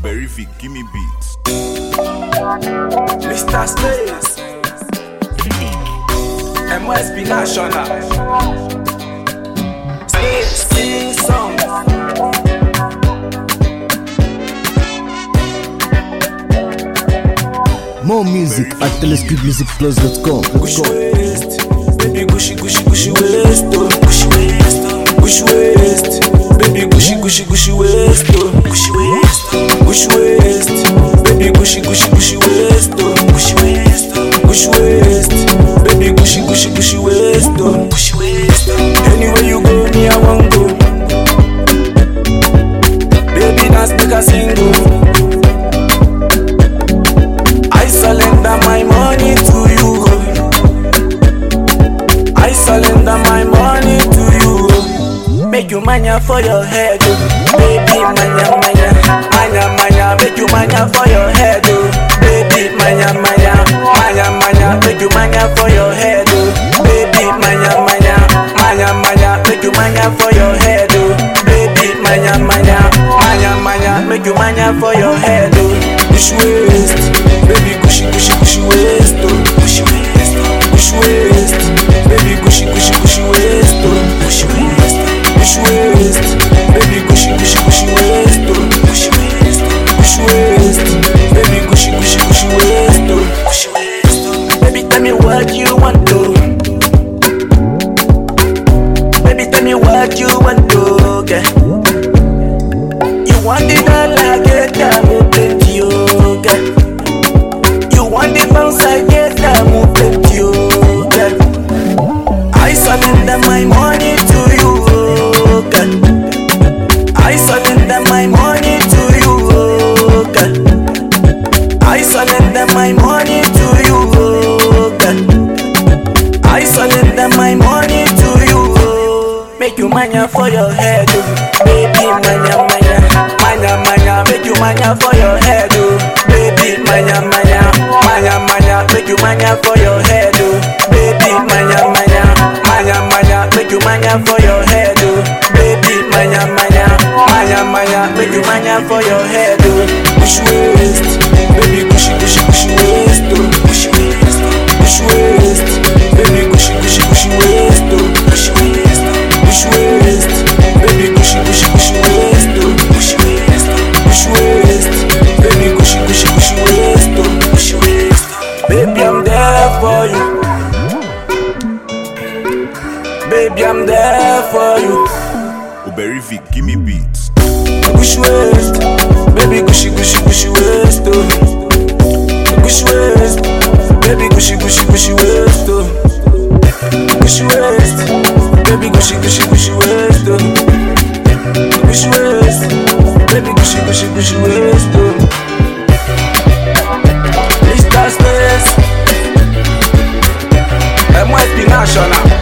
Uberific, give me beats. Mr. Space MSP National Space sing song. More music at telescopemusicplus.com. Gush waist, baby gushy gushy gushy waist, oh. Gushy waist, gush waist, baby gushy gushy gushy waist, oh. Gushy waist, gush waist, baby gushy gushy gushy waist, oh. Gushy waist, gush waist, baby gushy gushy gushy waist, oh. Gushy waist, anywhere you go, me I want go. Baby dance make a single. I surrender my money to you. I surrender my money to you. Make you mania for your head, oh. Baby mania mania, mania mania. Make you mania for your head, oh. Baby mania mania, mania mania. Make you mania for your head, oh. Baby mania mania, mania mania. Make you mania for your head, oh. Baby mania mania, mania mania. Make you mania for your head, oh. Gush waist, baby gushy gushy gushy waist, oh. Gushy waist, gush waist, baby gushy gushy gushy waist, oh. Gushy waist, gush waist, baby gushy gushy gushy waist, oh. Gushy waist, gush waist, baby gushy gushy gushy waist, oh. Gushy waist, baby tell me what you want to. Baby tell me what you want to get. You want it all I get, I'm open to you, girl. You want the bounce I get, I'm open to you, girl. I surrender my money to you, girl. I surrender my money to you, girl. I surrender my money to you, girl. I surrender my money to you. Make you mania for your head, oh. Baby mania mania, mania mania. Make you mania for your head, oh. Baby mania mania, mania mania. Make you mania for your head, oh. Baby mania mania, mania mania. Make you mania for your head, oh. Baby mania mania, mania mania. Make you mania for your head, oh. Gush waist, baby gushy gushy gushy waist, oh. Gushy waist, gush waist, baby gushy gushy gushy waist, oh. Gushy waist, gush waist, baby gushy gushy gushy waist, oh. Gushy waist, gush waist, baby gushy gushy gushy waist, oh. Gushy waist, baby I'm there for you. Baby I'm there for you. Uberific, give me beats. Gush waist, baby gushy gushy gushy waist, oh. Gush waist, baby gushy gushy gushy waist, oh. Gush waist, baby gushy gushy gushy waist, oh. Gush waist, baby gushy gushy gushy waist, oh. Mr. Space MSP National.